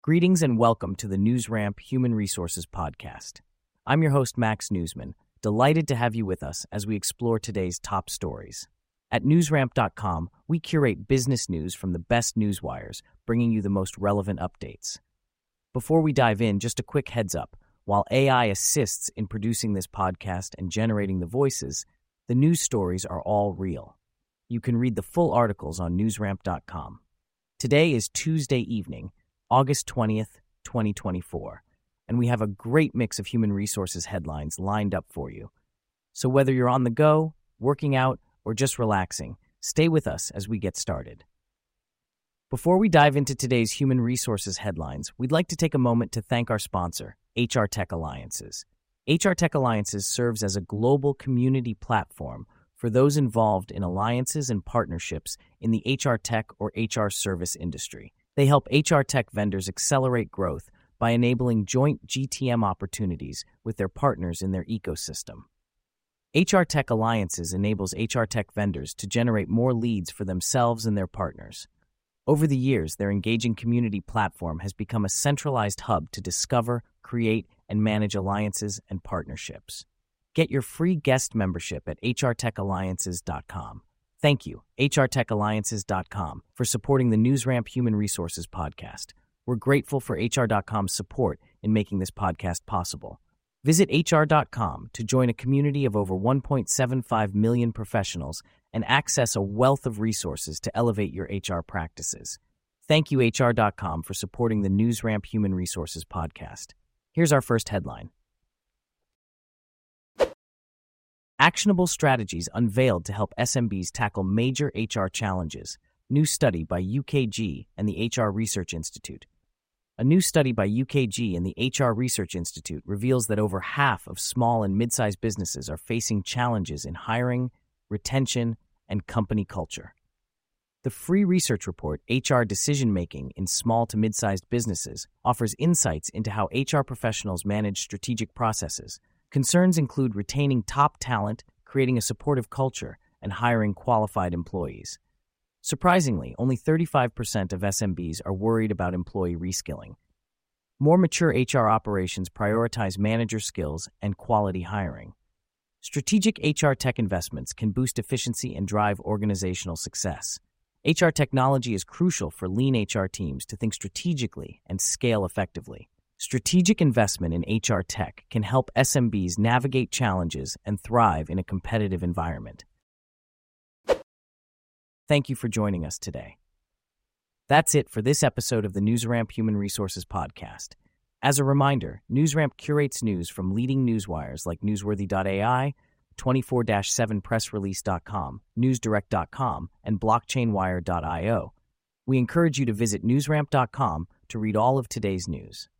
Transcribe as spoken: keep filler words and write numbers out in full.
Greetings and welcome to the NewsRamp Human Resources Podcast. I'm your host, Max Newsman, delighted to have you with us as we explore today's top stories. At newsramp dot com, we curate business news from the best newswires, bringing you the most relevant updates. Before we dive in, just a quick heads up. While A I assists in producing this podcast and generating the voices, the news stories are all real. You can read the full articles on newsramp dot com. Today is Tuesday evening, August twentieth, twenty twenty-four, and we have a great mix of human resources headlines lined up for you. So whether you're on the go, working out, or just relaxing, stay with us as we get started. Before we dive into today's human resources headlines, we'd like to take a moment to thank our sponsor, H R Tech Alliances. H R Tech Alliances serves as a global community platform for those involved in alliances and partnerships in the H R tech or H R service industry. They help H R tech vendors accelerate growth by enabling joint G T M opportunities with their partners in their ecosystem. H R Tech Alliances enables H R tech vendors to generate more leads for themselves and their partners. Over the years, their engaging community platform has become a centralized hub to discover, create, and manage alliances and partnerships. Get your free guest membership at h r tech alliances dot com. Thank you, h r tech alliances dot com, for supporting the NewsRamp Human Resources Podcast. We're grateful for H R dot com's support in making this podcast possible. Visit h r dot com to join a community of over one point seven five million professionals and access a wealth of resources to elevate your H R practices. Thank you, h r dot com, for supporting the NewsRamp Human Resources Podcast. Here's our first headline. Actionable strategies unveiled to help S M Bs tackle major H R challenges. New study by U K G and the H R Research Institute. A new study by U K G and the H R Research Institute reveals that over half of small and mid-sized businesses are facing challenges in hiring, retention, and company culture. The free research report, H R Decision-Making in Small to Mid-Sized Businesses, offers insights into how H R professionals manage strategic processes. Concerns include retaining top talent, creating a supportive culture, and hiring qualified employees. Surprisingly, only thirty-five percent of S M Bs are worried about employee reskilling. More mature H R operations prioritize manager skills and quality hiring. Strategic H R tech investments can boost efficiency and drive organizational success. H R technology is crucial for lean H R teams to think strategically and scale effectively. Strategic investment in H R tech can help S M Bs navigate challenges and thrive in a competitive environment. Thank you for joining us today. That's it for this episode of the NewsRamp Human Resources Podcast. As a reminder, NewsRamp curates news from leading newswires like newsworthy dot a i, twenty-four seven press release dot com, newsdirect dot com, and blockchain wire dot i o. We encourage you to visit newsramp dot com to read all of today's news.